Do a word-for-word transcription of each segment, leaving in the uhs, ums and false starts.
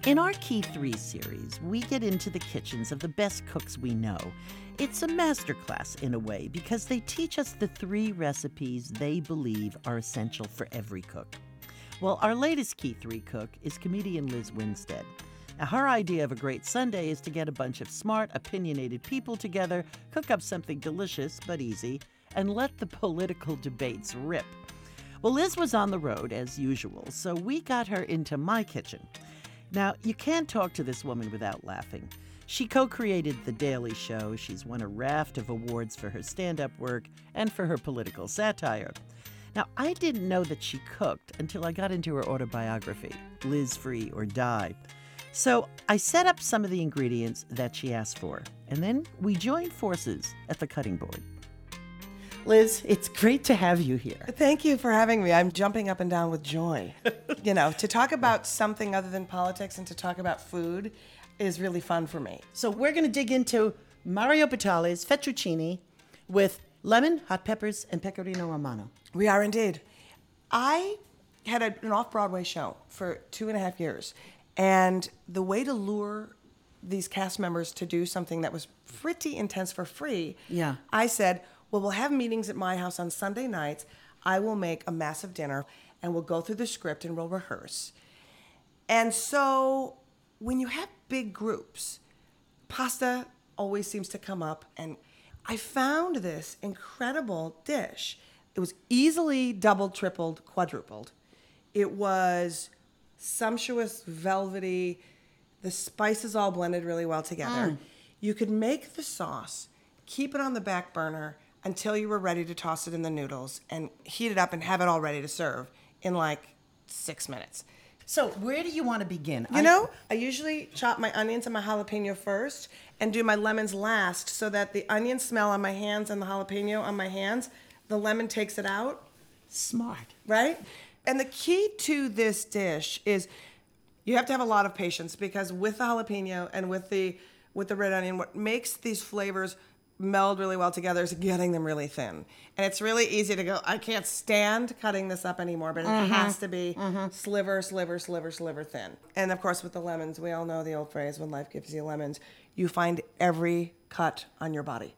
In our Key three series, we get into the kitchens of the best cooks we know. It's a masterclass in a way because they teach us the three recipes they believe are essential for every cook. Well, our latest Key three cook is comedian Liz Winstead. Now, her idea of a great Sunday is to get a bunch of smart, opinionated people together, cook up something delicious but easy, and let the political debates rip. Well, Liz was on the road, as usual, so we got her into my kitchen. Now, you can't talk to this woman without laughing. She co-created The Daily Show. She's won a raft of awards for her stand-up work and for her political satire. Now, I didn't know that she cooked until I got into her autobiography, Liz Free or Die. So I set up some of the ingredients that she asked for, and then we joined forces at the cutting board. Liz, it's great to have you here. Thank you for having me. I'm jumping up and down with joy. You know, to talk about something other than politics and to talk about food is really fun for me. So we're going to dig into Mario Batali's fettuccine with lemon, hot peppers, and pecorino romano. We are indeed. I had a, an off-Broadway show for two and a half years, and the way to lure these cast members to do something that was pretty intense for free, yeah. I said, well, we'll have meetings at my house on Sunday nights. I will make a massive dinner, and we'll go through the script and we'll rehearse. And so when you have big groups, pasta always seems to come up, and I found this incredible dish. It was easily doubled, tripled, quadrupled. It was sumptuous, velvety. The spices all blended really well together. Mm. You could make the sauce, keep it on the back burner until you were ready to toss it in the noodles and heat it up and have it all ready to serve in like six minutes. So where do you want to begin? You I, know, I usually chop my onions and my jalapeno first and do my lemons last so that the onion smell on my hands and the jalapeno on my hands, the lemon takes it out. Smart. Right? And the key to this dish is you have to have a lot of patience because with the jalapeno and with the with the red onion, what makes these flavors meld really well together is getting them really thin. And it's really easy to go, I can't stand cutting this up anymore, but it mm-hmm. has to be mm-hmm. sliver, sliver, sliver, sliver thin. And of course with the lemons, we all know the old phrase, when life gives you lemons, you find every cut on your body.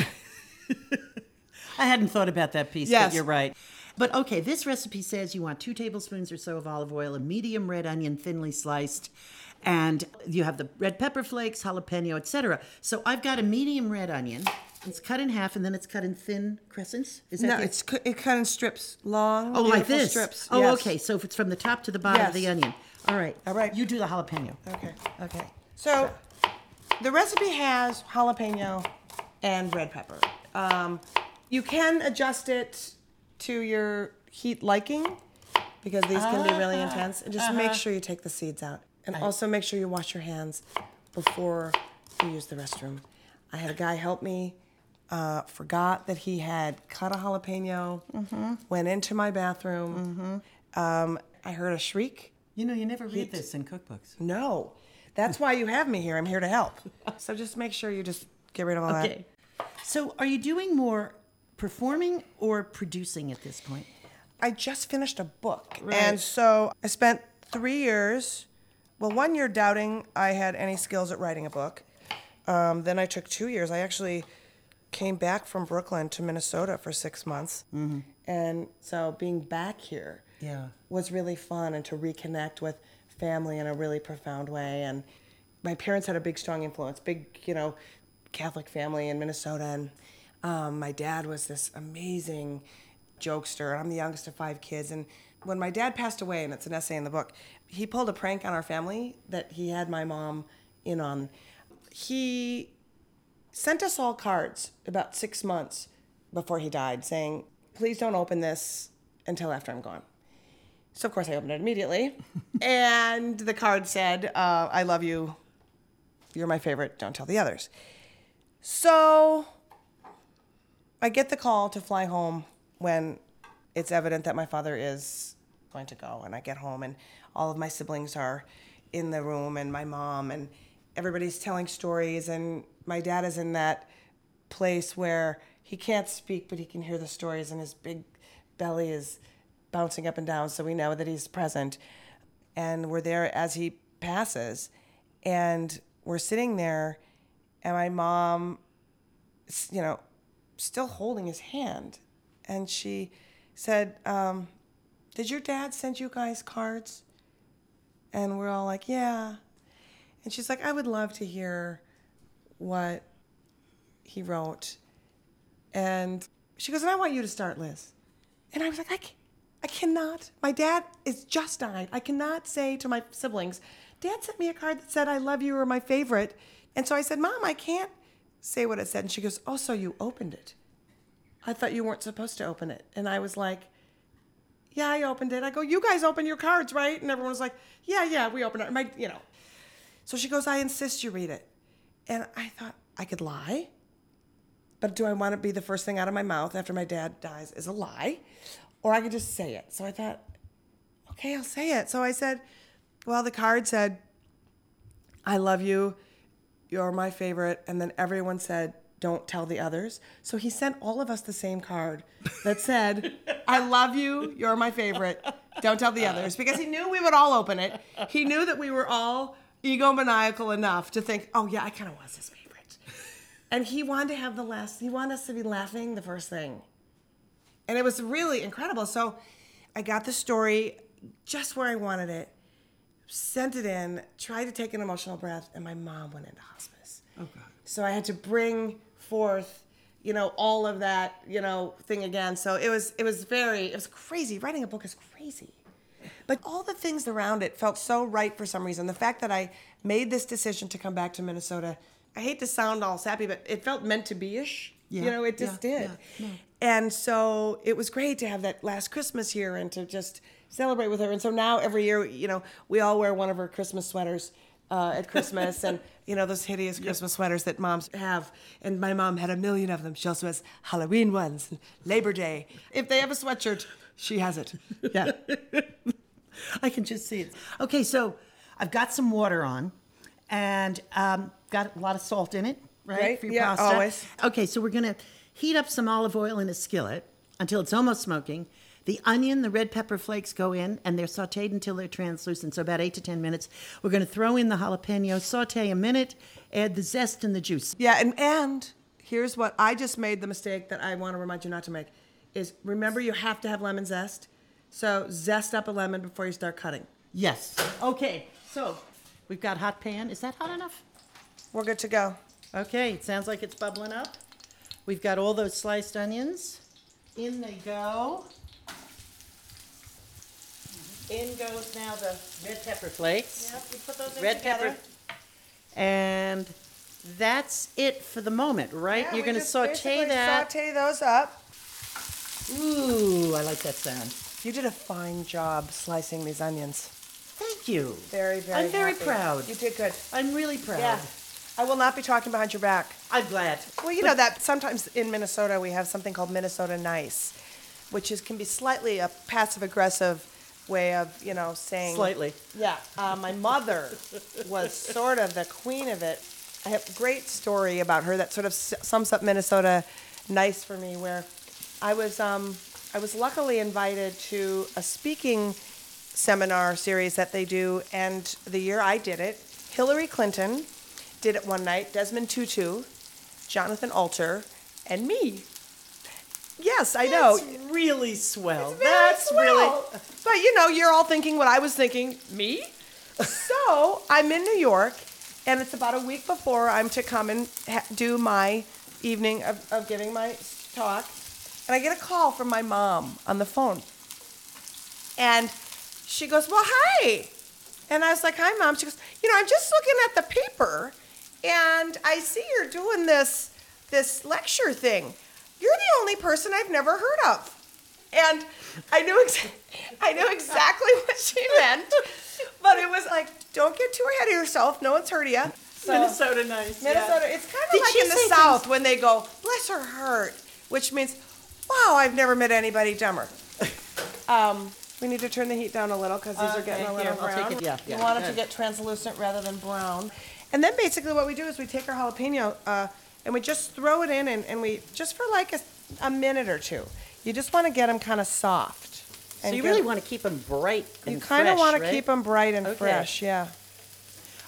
I hadn't thought about that piece, yes. but you're right. But okay, this recipe says you want two tablespoons or so of olive oil, a medium red onion thinly sliced, and you have the red pepper flakes, jalapeno, et cetera. So I've got a medium red onion. It's cut in half, and then it's cut in thin crescents? Is that no, the... it's cu- it cut in strips, long, oh, like this? strips. Oh, yes. okay. So if it's from the top to the bottom yes. of the onion. All right. All right. You do the jalapeno. Okay. Okay. So the recipe has jalapeno and red pepper. Um, you can adjust it to your heat liking because these can be really intense. And just uh-huh. make sure you take the seeds out. And I... also make sure you wash your hands before you use the restroom. I had a guy help me, uh, forgot that he had cut a jalapeno, mm-hmm. went into my bathroom. Mm-hmm. Um, I heard a shriek. You know, you never read Heat. this in cookbooks. No. That's why you have me here. I'm here to help. So just make sure you just get rid of all okay. that. So are you doing more performing or producing at this point? I just finished a book. Right. And so I spent three years, well, one year doubting I had any skills at writing a book. Um, then I took two years. I actually came back from Brooklyn to Minnesota for six months. Mm-hmm. And so being back here yeah. was really fun and to reconnect with family in a really profound way. And my parents had a big, strong influence, big, you know, Catholic family in Minnesota. And um, my dad was this amazing jokester. I'm the youngest of five kids. And when my dad passed away, and it's an essay in the book, he pulled a prank on our family that he had my mom in on. He sent us all cards about six months before he died saying, please don't open this until after I'm gone. So, of course, I opened it immediately. And the card said, uh, I love you. You're my favorite. Don't tell the others. So I get the call to fly home when it's evident that my father is going to go. And I get home and all of my siblings are in the room and my mom and everybody's telling stories. And my dad is in that place where he can't speak, but he can hear the stories and his big belly is bouncing up and down. So we know that he's present. And we're there as he passes, and we're sitting there, and my mom, you know, still holding his hand, and she said, um, did your dad send you guys cards? And we're all like, yeah. And she's like, I would love to hear what he wrote. And she goes, and I want you to start, Liz. And I was like, I, can't, I cannot. My dad is just died. I cannot say to my siblings, Dad sent me a card that said, I love you, or my favorite. And so I said, Mom, I can't say what it said. And she goes, oh, so you opened it. I thought you weren't supposed to open it. And I was like, yeah, I opened it. I go, you guys open your cards, right? And everyone was like, yeah, yeah, we opened it. My, you know. So she goes, I insist you read it. And I thought I could lie, but do I want to be the first thing out of my mouth after my dad dies is a lie? Or I could just say it. So I thought, okay, I'll say it. So I said, well, the card said, I love you, you're my favorite. And then everyone said, don't tell the others. So he sent all of us the same card that said, I love you, you're my favorite, don't tell the others. Because he knew we would all open it. He knew that we were all egomaniacal enough to think, oh yeah, I kind of was his favorite. And he wanted to have the last, he wanted us to be laughing the first thing. And it was really incredible. So I got the story just where I wanted it, sent it in, tried to take an emotional breath, and my mom went into hospice. Oh, God. So I had to bring forth, you know, all of that, you know, thing again. So it was, it was very, it was crazy. Writing a book is crazy. But all the things around it felt so right for some reason. The fact that I made this decision to come back to Minnesota, I hate to sound all sappy, but it felt meant to be-ish. Yeah, you know, it just yeah, did. Yeah, no. And so it was great to have that last Christmas here and to just celebrate with her. And so now every year, you know, we all wear one of her Christmas sweaters uh, at Christmas. And, you know, those hideous yep. Christmas sweaters that moms have. And my mom had a million of them. She also has Halloween ones and Labor Day. If they have a sweatshirt, she has it. Yeah. I can just see it. Okay, so I've got some water on and um, got a lot of salt in it, right? Right, For your yeah, pasta. always. Okay, so we're going to heat up some olive oil in a skillet until it's almost smoking. The onion, the red pepper flakes go in, and they're sautéed until they're translucent, so about eight to ten minutes. We're going to throw in the jalapeno, saute a minute, add the zest and the juice. Yeah, and, and here's what I just made the mistake that I want to remind you not to make, is remember you have to have lemon zest. So zest up a lemon before you start cutting. Yes. Okay, so we've got hot pan. Is that hot enough? We're good to go. Okay, it sounds like it's bubbling up. We've got all those sliced onions. In they go. In goes now the red pepper flakes. Yep, you put those in Red together. pepper. And that's it for the moment, right? Yeah, You're we going to just saute basically that. Saute those up. Ooh, I like that sound. You did a fine job slicing these onions. Thank you. Very, very I'm very happy. proud. You did good. I'm really proud. Yeah. I will not be talking behind your back. I'm glad. Well, you know that sometimes in Minnesota we have something called Minnesota Nice, which is can be slightly a passive-aggressive way of, you know, saying... Slightly. Yeah. Uh, my mother was sort of the queen of it. I have a great story about her that sort of s- sums up Minnesota Nice for me, where I was um, I was luckily invited to a speaking seminar series that they do, and the year I did it, Hillary Clinton did it one night, Desmond Tutu, Jonathan Alter, and me. Yes, I know. That's really swell. It's very That's swell. really... But, you know, you're all thinking what I was thinking. Me? So, I'm in New York, and it's about a week before I'm to come and ha- do my evening of, of giving my talk. And I get a call from my mom on the phone. And she goes, well, hi. And I was like, hi, Mom. She goes, you know, I'm just looking at the paper, and I see you're doing this, this lecture thing. You're the only person I've never heard of. And I knew ex- I knew exactly what she meant, but it was like, don't get too ahead of yourself. No one's heard of you. So, Minnesota Nice. Minnesota, Yeah. it's kind of Did like she in the say South things- when they go, bless her heart, which means, wow, I've never met anybody dumber. Um, we need to turn the heat down a little because these are Okay, getting a here, little I'll take brown. it, yeah, you yeah, want it to good. get translucent rather than brown. And then basically what we do is we take our jalapeno uh, and we just throw it in and, and we, just for like a, a minute or two, you just want to get them kind of soft. So and you get- really want to keep them bright and You kind of fresh, want to right? keep them bright and Okay. fresh, yeah.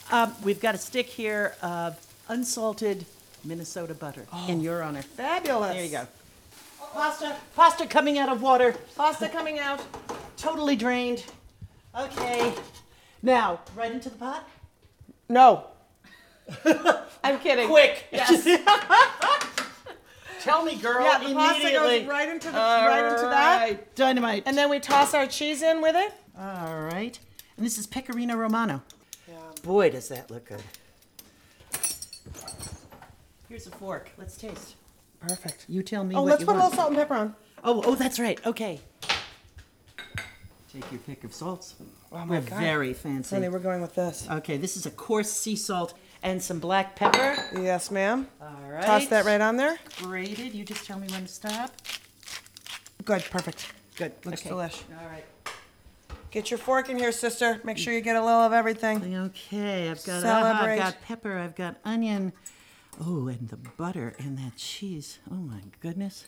Um, we've got a stick here of unsalted Minnesota butter in your honor. Fabulous. There you go. Pasta, pasta coming out of water. Pasta coming out. Totally drained. Okay. Now, right into the pot? No. I'm kidding. Quick. Yes. Tell me, girl, Yeah, the pasta immediately. goes right into the right into that. Right. Dynamite. And then we toss our cheese in with it. All right. And this is Pecorino Romano. Yeah. Boy, does that look good. Here's a fork. Let's taste. Perfect. You tell me Oh, what let's you put a want. little salt and pepper on. Oh, oh, that's right. Okay. Take your pick of salts. Oh my We're God. very fancy. Honey, we're going with this. Okay, this is a coarse sea salt and some black pepper. Yes, ma'am. All right. Toss that right on there. Grated. You just tell me when to stop. Good, perfect. Good. Looks okay. delish. All right. Get your fork in here, sister. Make sure you get a little of everything. Okay, I've got Celebrate. uh, I've got pepper. I've got onion. Oh, and the butter and that cheese. Oh my goodness.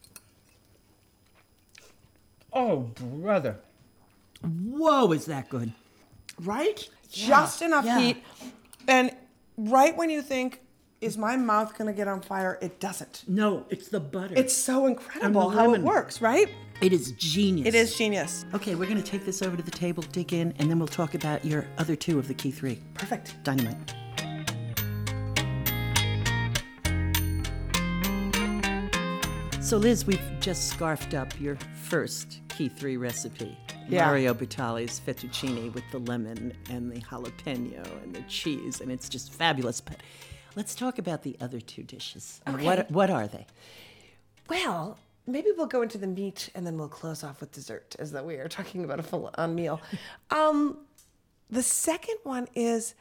Oh, brother. Whoa, is that good? Right? Just enough yeah. heat. And right when you think, is my mouth going to get on fire? It doesn't. No, it's the butter. It's so incredible And the how it lemon. works, right? It is genius. It is genius. Okay, we're going to take this over to the table, dig in, and then we'll talk about your other two of the key three. Perfect. Dynamite. So, Liz, we've just scarfed up your first key three recipe. Yeah. Mario Batali's fettuccine with the lemon and the jalapeno and the cheese, and it's just fabulous. But let's talk about the other two dishes. And Okay. What, what are they? Well, maybe we'll go into the meat and then we'll close off with dessert, as that we are talking about a full-on meal. Um, the second one is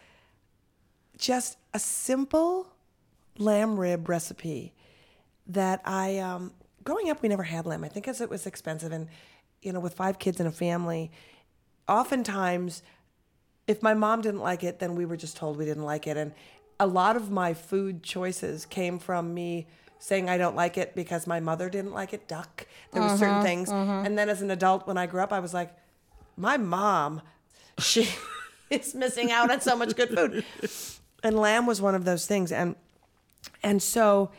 just a simple lamb rib recipe that I, um, growing up, we never had lamb. I think because it was expensive, and you know, with five kids in a family, oftentimes, if my mom didn't like it, then we were just told we didn't like it. And a lot of my food choices came from me saying I don't like it because my mother didn't like it, duck. There were certain things. And then as an adult, when I grew up, I was like, my mom, she is missing out on so much good food. And lamb was one of those things. And and so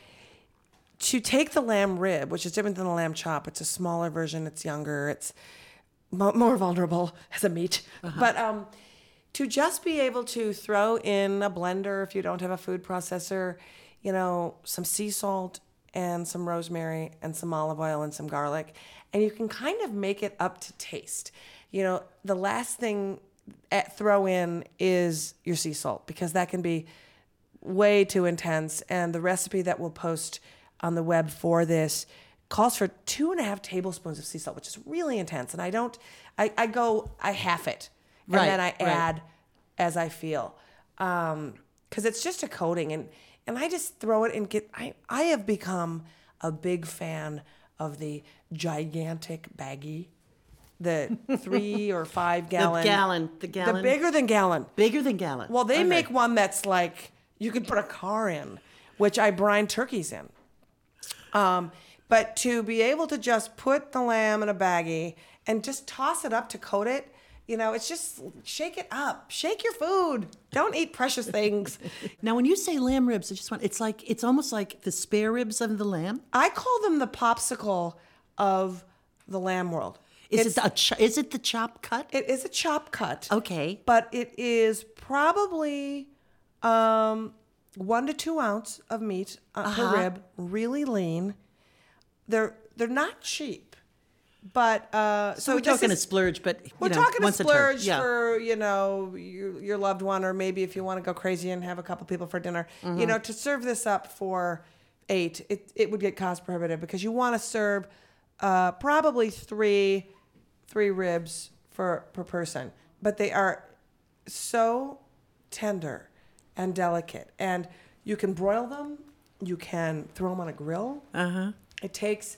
to take the lamb rib, which is different than the lamb chop, it's a smaller version, it's younger, it's mo- more vulnerable as a meat. Uh-huh. But um, to just be able to throw in a blender, if you don't have a food processor, you know, some sea salt and some rosemary and some olive oil and some garlic, and you can kind of make it up to taste. You know, the last thing at throw in is your sea salt, because that can be way too intense. And the recipe that we'll post on the web for this calls for two and a half tablespoons of sea salt, which is really intense. And I don't, I, I go, I half it, and Right, then I right. add as I feel, um, because it's just a coating, and and I just throw it and get. I I have become a big fan of the gigantic baggie, the three or five gallon, The gallon. The gallon. the bigger than gallon. Bigger than gallon. Well, they Okay. make one that's like you could put a car in, which I brine turkeys in. Um, but to be able to just put the lamb in a baggie and just toss it up to coat it, you know, it's just shake it up, shake your food. Don't eat precious things. Now, when you say lamb ribs, I just want, it's like, it's almost like the spare ribs of the lamb. I call them the popsicle of the lamb world. Is It's- it, a ch- is it the chop cut? It is a chop cut. Okay. But it is probably um, one to two ounce of meat uh, Uh-huh. per rib, really lean. They're they're not cheap, but uh, so, So we're this talking is, a splurge, but you we're know, talking a once turn. splurge Yeah. for you know your, your loved one, or maybe if you want to go crazy and have a couple people for dinner. Mm-hmm. You know, to serve this up for eight, it it would get cost prohibitive, because you want to serve uh, probably three three ribs for per person, but they are so tender and delicate, and you can broil them, you can throw them on a grill. Uh-huh. It takes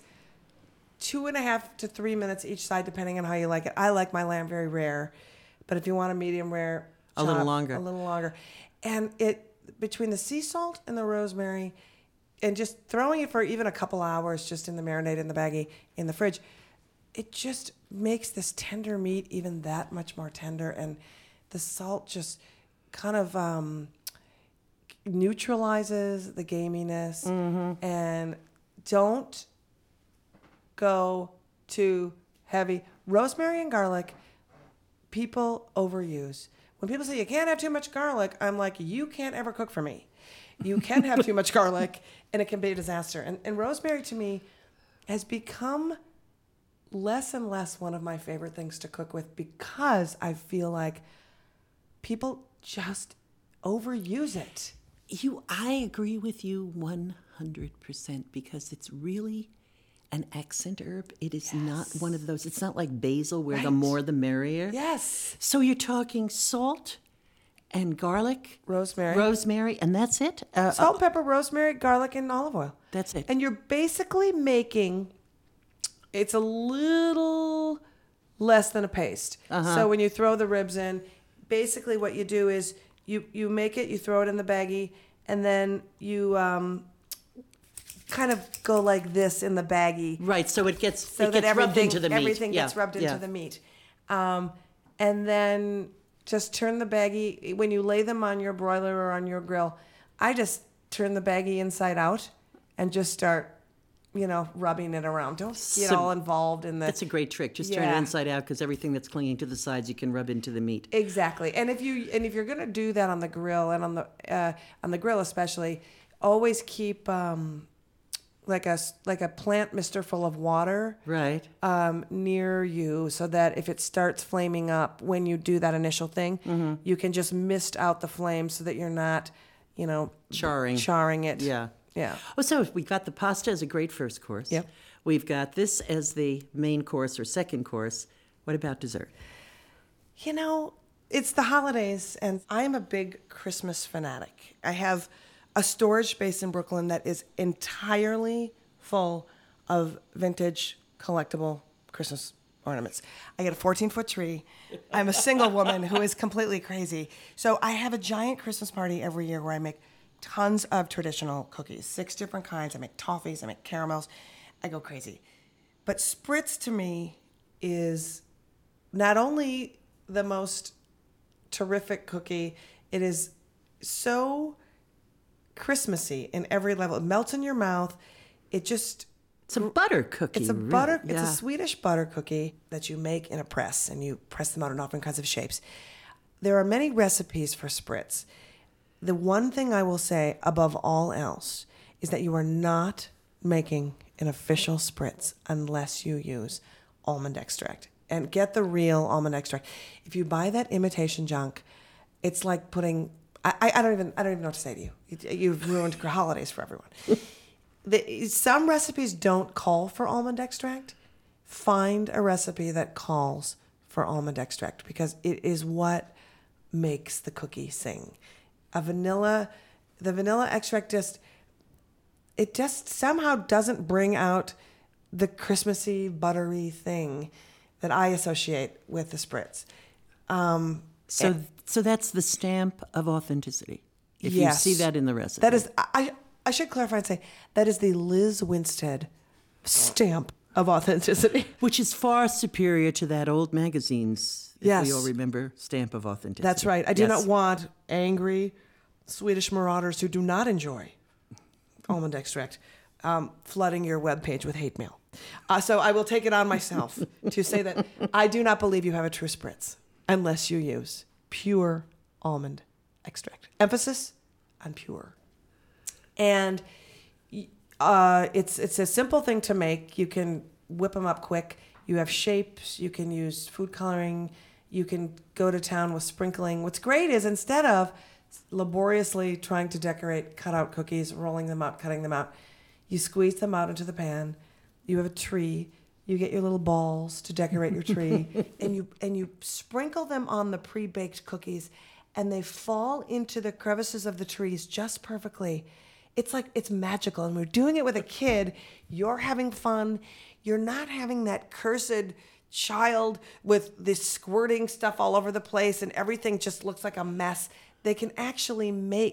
two and a half to three minutes each side, depending on how you like it. I like my lamb very rare, but if you want a medium rare, A little chop, longer. a little longer. And it, between the sea salt and the rosemary, and just throwing it for even a couple hours just in the marinade in the baggie in the fridge, it just makes this tender meat even that much more tender, and the salt just kind of um, neutralizes the gaminess. Mm-hmm. And don't go too heavy. Rosemary and garlic, people overuse. When people say you can't have too much garlic, I'm like, you can't ever cook for me. You can have too much garlic, and it can be a disaster. And, and rosemary, to me, has become less and less one of my favorite things to cook with because I feel like people just overuse it. You, I agree with you one hundred percent because it's really an accent herb. It is yes. not one of those. It's not like basil where right. the more the merrier. Yes. So you're talking salt and garlic, rosemary, rosemary, and that's it. Uh, salt, pepper, rosemary, garlic, and olive oil. That's it. And you're basically making. It's a little less than a paste. Uh-huh. So when you throw the ribs in, basically what you do is you you make it, you throw it in the baggie, and then you. Um, kind of go like this in the baggie. Right, so it gets, so it that gets rubbed into the meat. Everything yeah. gets rubbed into yeah. the meat. Um, and then just turn the baggie, when you lay them on your broiler or on your grill, I just turn the baggie inside out and just start, you know, rubbing it around. Don't get so, all involved in the... That's a great trick. Just yeah. turn it inside out because everything that's clinging to the sides you can rub into the meat. Exactly. And if, you, and if you're going to do that on the grill, and on the, uh, on the grill especially, always keep... Um, like a like a plant mister full of water right um, near you, so that if it starts flaming up when you do that initial thing, mm-hmm. you can just mist out the flame so that you're not, you know, charring charring it. Yeah, yeah. Oh, so we've got the pasta as a great first course. Yep. We've got this as the main course or second course. What about dessert? You know, it's the holidays, and I'm a big Christmas fanatic. I have a storage space in Brooklyn that is entirely full of vintage collectible Christmas ornaments. I get a fourteen-foot tree. I'm a single woman who is completely crazy. So I have a giant Christmas party every year where I make tons of traditional cookies, six different kinds. I make toffees, I make caramels. I go crazy. But Spritz to me is not only the most terrific cookie, it is so Christmassy in every level. It melts in your mouth. It just... It's a butter cookie. It's a really. butter... Yeah. It's a Swedish butter cookie that you make in a press, and you press them out in all different kinds of shapes. There are many recipes for Spritz. The one thing I will say above all else is that you are not making an official Spritz unless you use almond extract. And get the real almond extract. If you buy that imitation junk, it's like putting... I, I don't even I don't even know what to say to you. You've ruined holidays for everyone. The, some recipes don't call for almond extract. Find a recipe that calls for almond extract because it is what makes the cookie sing. A vanilla, the vanilla extract just it just somehow doesn't bring out the Christmassy buttery thing that I associate with the Spritz. Um, so. And, So that's the stamp of authenticity. If yes. you see that in the recipe. That is, I, I should clarify and say, that is the Liz Winstead stamp of authenticity. Which is far superior to that old magazine's, if yes. we all remember, stamp of authenticity. That's right. I do yes. not want angry Swedish marauders who do not enjoy almond extract um, flooding your webpage with hate mail. Uh, so I will take it on myself to say that I do not believe you have a true Spritz unless you use pure almond extract. Emphasis on pure. And uh, it's it's a simple thing to make. You can whip them up quick. You have shapes. You can use food coloring. You can go to town with sprinkling. What's great is instead of laboriously trying to decorate cutout cookies, rolling them out, cutting them out, you squeeze them out into the pan. You have a tree. You get your little balls to decorate your tree, and you and you sprinkle them on the pre-baked cookies, and they fall into the crevices of the trees just perfectly. It's like it's magical, and we're doing it with a kid. You're having fun. You're not having that cursed child with this squirting stuff all over the place, and everything just looks like a mess. They can actually make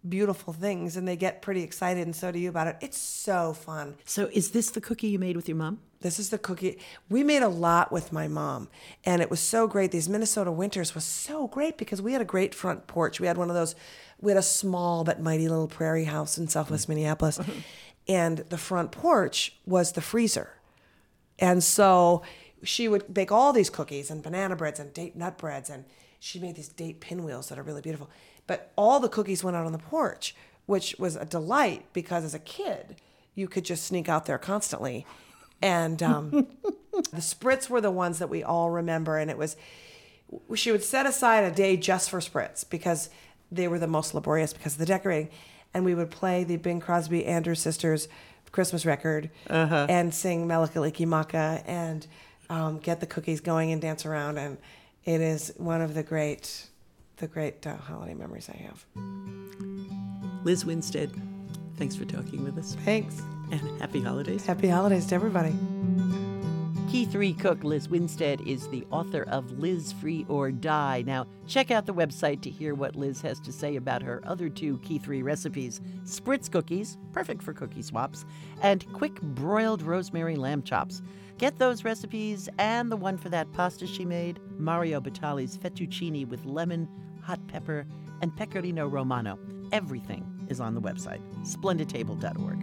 beautiful things, and they get pretty excited, and so do you about it. It's so fun. So is this the cookie you made with your mom? This is the cookie. We made a lot with my mom, and it was so great. These Minnesota winters was so great because we had a great front porch. We had one of those, we had a small but mighty little prairie house in Southwest Minneapolis, and the front porch was the freezer. And so she would bake all these cookies and banana breads and date nut breads, and she made these date pinwheels that are really beautiful. But all the cookies went out on the porch, which was a delight because as a kid, you could just sneak out there constantly. And um, the Spritz were the ones that we all remember. And it was, she would set aside a day just for Spritz because they were the most laborious because of the decorating. And we would play the Bing Crosby Andrews Sisters Christmas record uh-huh. and sing Melikaliki Maka and um, get the cookies going and dance around. And it is one of the great, the great uh, holiday memories I have. Liz Winstead, thanks for talking with us. Thanks. And happy holidays. Happy holidays to everybody. Key three cook Liz Winstead is the author of Liz Free or Die. Now, check out the website to hear what Liz has to say about her other two Key three recipes, Spritz cookies, perfect for cookie swaps, and quick broiled rosemary lamb chops. Get those recipes and the one for that pasta she made, Mario Batali's fettuccine with lemon, hot pepper, and pecorino romano. Everything is on the website, splendid table dot org.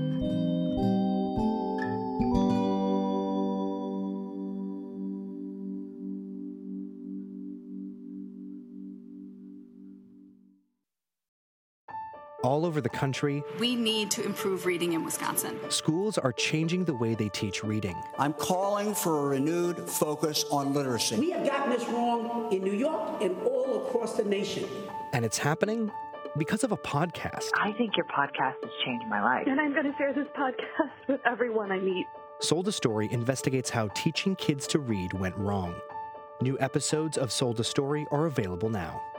All over the country, we need to improve reading in Wisconsin. Schools are changing the way they teach reading. I'm calling for a renewed focus on literacy. We have gotten this wrong in New York and all across the nation. And it's happening because of a podcast. I think your podcast has changed my life. And I'm going to share this podcast with everyone I meet. Sold a Story investigates how teaching kids to read went wrong. New episodes of Sold a Story are available now.